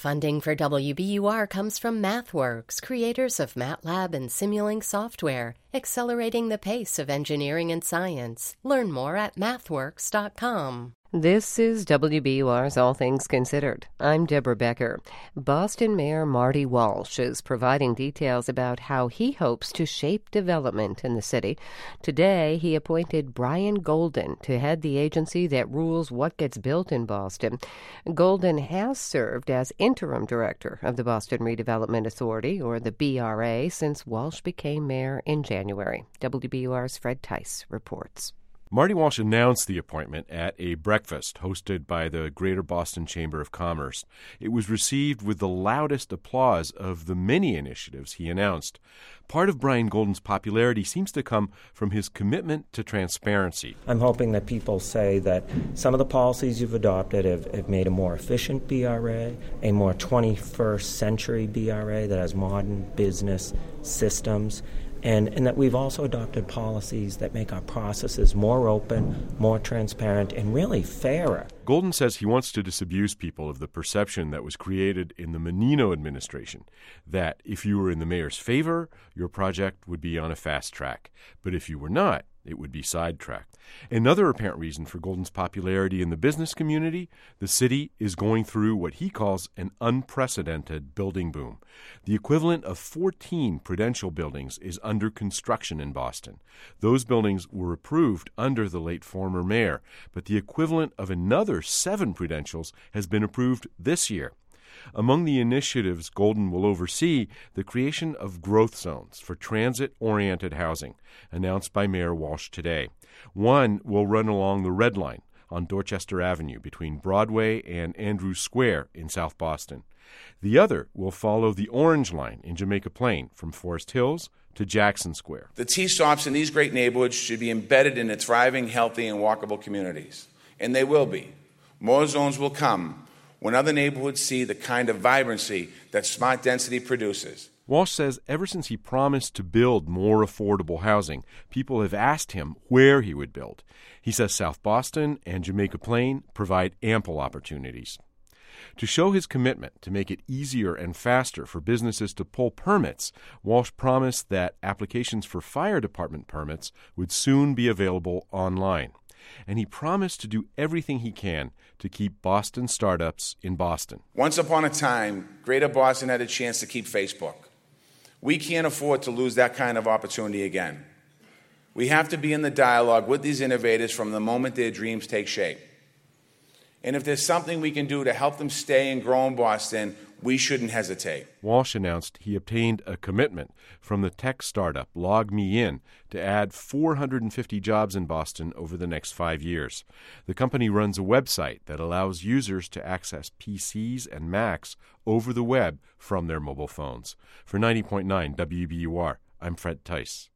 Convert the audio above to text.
Funding for WBUR comes from MathWorks, creators of MATLAB and Simulink software, accelerating the pace of engineering and science. Learn more at mathworks.com. This is WBUR's All Things Considered. I'm Deborah Becker. Boston Mayor Marty Walsh is providing details about how he hopes to shape development in the city. Today, he appointed Brian Golden to head the agency that rules what gets built in Boston. Golden has served as interim director of the Boston Redevelopment Authority, or the BRA, since Walsh became mayor in January. WBUR's Fred Tice reports. Marty Walsh announced the appointment at a breakfast hosted by the Greater Boston Chamber of Commerce. It was received with the loudest applause of the many initiatives he announced. Part of Brian Golden's popularity seems to come from his commitment to transparency. I'm hoping that people say that some of the policies you've adopted have made a more efficient BRA, a more 21st century BRA that has modern business systems, and that we've also adopted policies that make our processes more open, more transparent, and really fairer. Golden says he wants to disabuse people of the perception that was created in the Menino administration, that if you were in the mayor's favor, your project would be on a fast track. But if you were not, it would be sidetracked. Another apparent reason for Golden's popularity in the business community, the city is going through what he calls an unprecedented building boom. The equivalent of 14 Prudential buildings is under construction in Boston. Those buildings were approved under the late former mayor, but the equivalent of another 7 Prudentials has been approved this year. Among the initiatives Golden will oversee, the creation of growth zones for transit-oriented housing, announced by Mayor Walsh today. One will run along the Red Line on Dorchester Avenue between Broadway and Andrews Square in South Boston. The other will follow the Orange Line in Jamaica Plain from Forest Hills to Jackson Square. The T-stops in these great neighborhoods should be embedded in thriving, healthy, and walkable communities. And they will be. More zones will come when other neighborhoods see the kind of vibrancy that smart density produces. Walsh says ever since he promised to build more affordable housing, people have asked him where he would build. He says South Boston and Jamaica Plain provide ample opportunities. To show his commitment to make it easier and faster for businesses to pull permits, Walsh promised that applications for fire department permits would soon be available online. And he promised to do everything he can to keep Boston startups in Boston. Once upon a time, Greater Boston had a chance to keep Facebook. We can't afford to lose that kind of opportunity again. We have to be in the dialogue with these innovators from the moment their dreams take shape. And if there's something we can do to help them stay and grow in Boston, we shouldn't hesitate. Walsh announced he obtained a commitment from the tech startup LogMeIn to add 450 jobs in Boston over the next 5 years. The company runs a website that allows users to access PCs and Macs over the web from their mobile phones. For 90.9 WBUR, I'm Fred Tice.